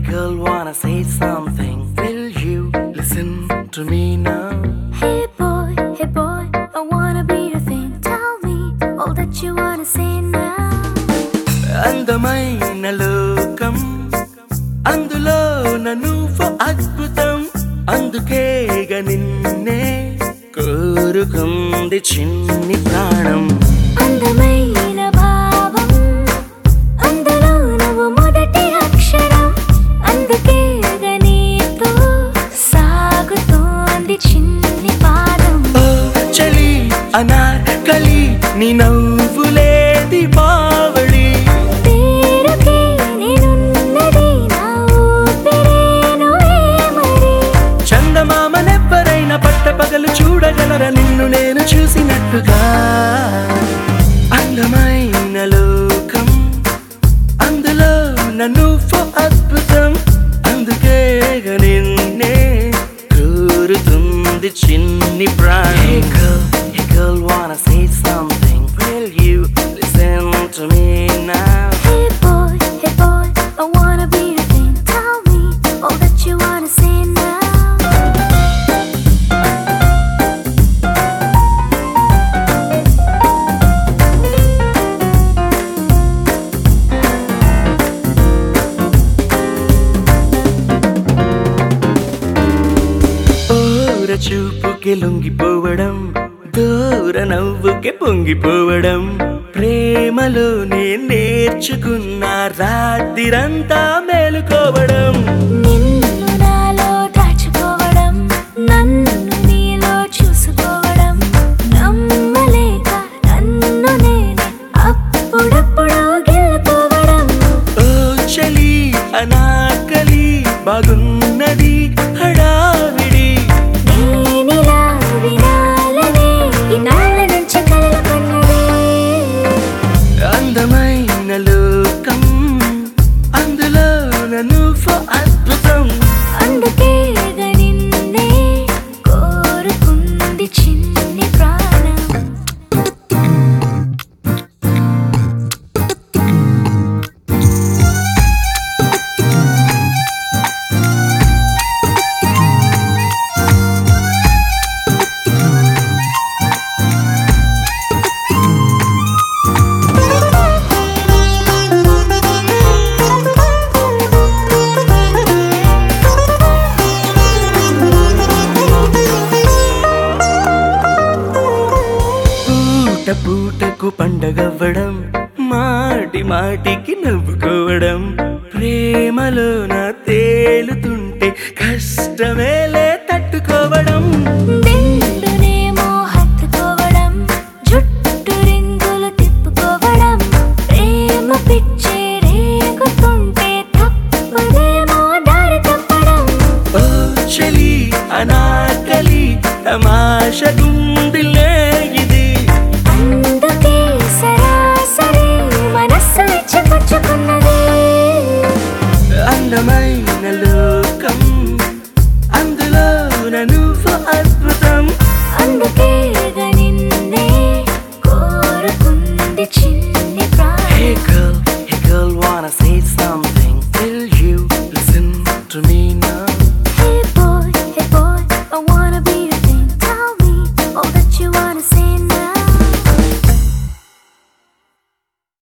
girl, wanna say something? Will you listen to me now? Hey boy, I wanna be your thing. Tell me all that you wanna say now. అందమైన లోకం అందులో నువ్వు అద్భుతం అందుకేగా నిన్నే కోరుకుంది చిన్ని ప్రాణం అందమైన భావం అందులో నువ్వు మొదటి అక్షరం అందుకేగా నీతో సాగుతోంది చిన్ని పాదం ఓ చలి అనార్కలి నీ నవ్వులే దీపావళి పేరుకే నేనున్నది నా ఊపిరేనువే మరి చందమామనెవ్వరైనా పట్టపగలు చూడగలరా నిన్ను నేను చూసినట్టుగా అందమైన లోకం అందులో నువ్వు అద్భుతం అందుకేగా నిన్నే కోరుతుంది చిన్ని ప్రాణం Hey girl, wanna say something? Will you listen to me now? Hey boy, I wanna be your thing. Tell me all that you wanna say now. ఓర చూపుకి లొంగిపోవడం దూర నవ్వుకి పొంగిపోవడం ప్రేమలోనే నేర్చుకున్న రాత్రిరంతా మేలుకోవడం నిన్ను నాలో దాచుకోవడం నన్ను నీలో చూసుకోవడం నమ్మలేక నన్ను నేనే అప్పుడప్పుడు గెలుపోవడం ఓ చలి అనాకలి బాగున్నది హడావిడి నేనిలా వినాలనే ఇన్నాళ్ళ నుంచి కలలు కన్నదే అందమైన లోకం అందులో నువ్వు అద్భుతం అందుకేగా నిన్నే కోరుకుంది చిన్ని ప్రాణం పూటకు పండగవ్వడం మాటి మాటికి నవ్వుకోవడం ప్రేమలో నా తేలుతుంటే కష్టమేలే